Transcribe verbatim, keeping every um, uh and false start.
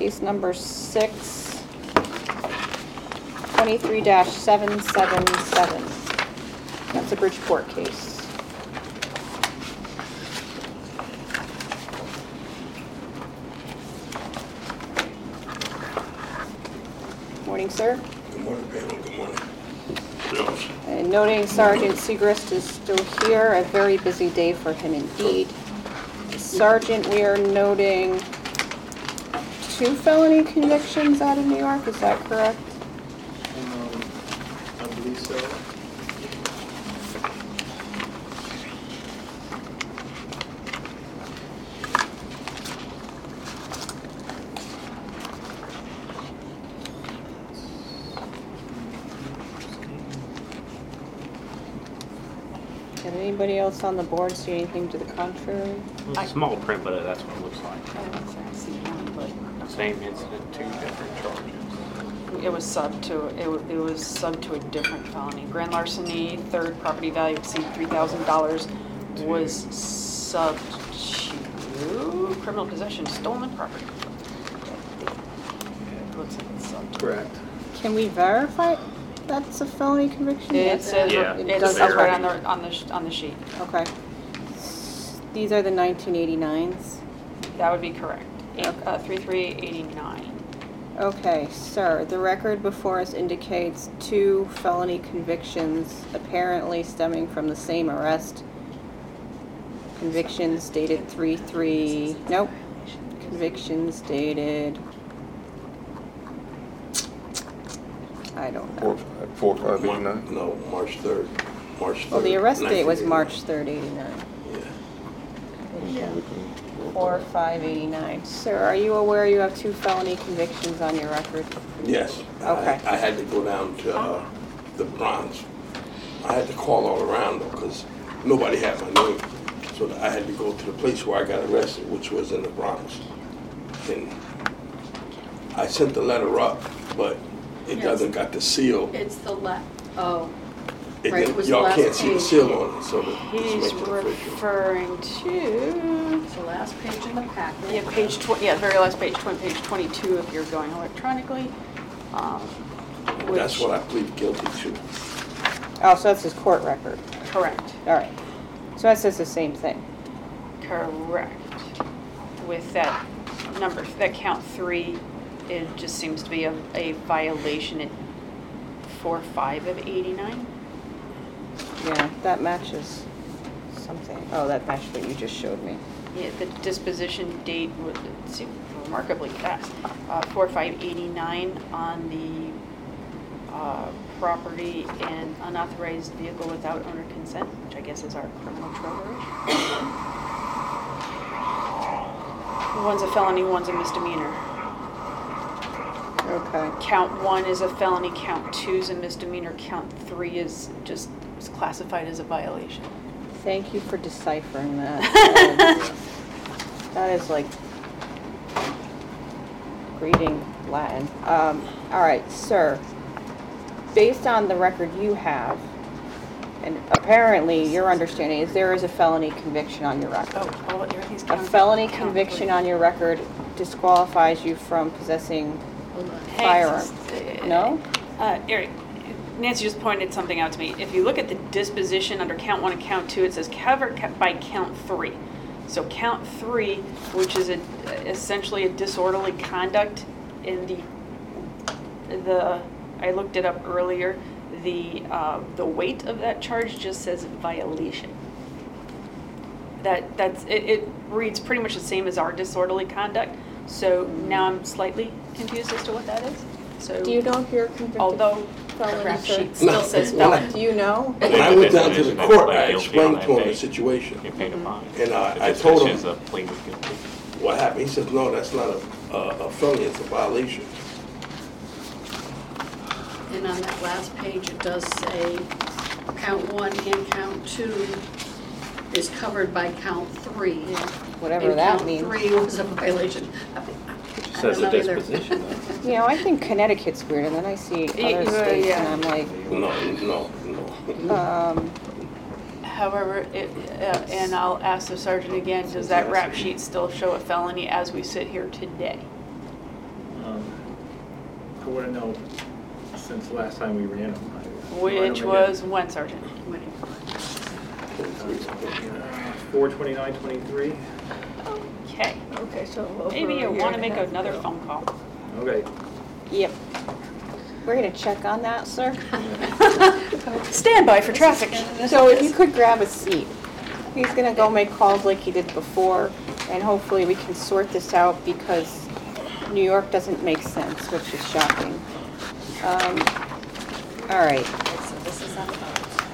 case number six, twenty-three dash seven seven seven. That's a Bridgeport case. Morning, sir. Good morning, panel. Good morning. And noting Sergeant Segrist is still here, a very busy day for him indeed. Sergeant, we are noting two felony convictions out of New York, is that correct? Um, I believe so. Did anybody else on the board see anything to the contrary? It's small print, but that's what it looks like. Same incident, two different charges. It was sub to, it wa- it was sub to a different felony. Grand larceny, third property value exceed three thousand dollars was sub to criminal possession, stolen property. It looks like it's sub to. Correct. Can we verify that's a felony conviction? It Yes. says, Yeah. it does says right okay. on the, on the, sh- on the sheet. Okay. These are the nineteen eighty-nines? That would be correct. Eight- Okay. uh, thirty-three eighty-nine. Okay, sir, the record before us indicates two felony convictions apparently stemming from the same arrest. Convictions dated three three, nope. Convictions dated, I don't know. Four, five, eight, nine? No, March third. March third. Well, the arrest date was nineteen eighty-nine. March third, eighty-nine. Yeah. Four five eighty-nine. Sir, are you aware you have two felony convictions on your record? Yes. Okay. I, I had to go down to uh, the Bronx. I had to call all around though, because nobody had my name. So I had to go to the place where I got arrested, which was in the Bronx. And I sent the letter up, but it Yes. doesn't got the seal. It's the la, oh, It right, it didn't- was the y'all last can't see the page. seal on it, so that He's it's making it official. referring to, it's the last page in the packet. yeah, page twenty, yeah, very last page, twenty, page twenty-two if you're going electronically. Um, That's which- what I plead guilty to. Oh, so that's his court record. Correct, All right. So that says the same thing. correct. With that number, that count three, it just seems to be a, a violation at four five of eighty-nine. Yeah, that matches something. Oh, that matched what you just showed me. Yeah, the disposition date was, it seemed remarkably fast. Uh, four five eighty-nine on the, uh, property and unauthorized vehicle without owner consent, which I guess is our criminal trigger. One's a felony, one's a misdemeanor. Okay. Count one is a felony, count two is a misdemeanor, count three is just is classified as a violation. Thank you for deciphering that. That is- That is like reading Latin. Um, all right, sir. Based on the record you have, and apparently your understanding is there is a felony conviction on your record. Oh, well, everything's A counted. felony count conviction three. on your record disqualifies you from possessing Hold on. firearm. Hey, No? Uh, Eric, Nancy just pointed something out to me. If you look at the disposition under count one and count two, it says covered ca- by count three. So count three, which is a, essentially a disorderly conduct in the, the, I looked it up earlier, the, uh, the weight of that charge just says violation. That, that's, it, it reads pretty much the same as our disorderly conduct. So now I'm slightly confused as to what that is. So. Do you know if you're convicted? Although the felony, rap sir? sheet still says No, felon. Do you know? When I went down to the Disposition, court, I that's guilty explained on to him that the day. situation. You paid a fine. And uh, The I told disposition is him a plea with guilty. what happened. He says, no, that's not a, a a felony, it's a violation. And on that last page, it does say count one and count two is covered by count three. Whatever that And means. count three was a violation. I- It I says don't the know either. disposition though. You know, I think Connecticut's weird, and then I see Yeah, other yeah, states, yeah. and I'm like, No, no, no. um, However, it, uh, and I'll ask the sergeant again, does that rap sheet still show a felony as we sit here today? want to know, since last time we ran them. Which was when, Sergeant? Four twenty-nine twenty-three. Okay. Okay, so over Maybe you a year want to and a make half another ago. phone call. Okay. Yep. We're gonna check on that, sir. Stand by for traffic. So if you could grab a seat. He's gonna go make calls like he did before, and hopefully we can sort this out because New York doesn't make sense, which is shocking. Um, all right. So this is on the vote.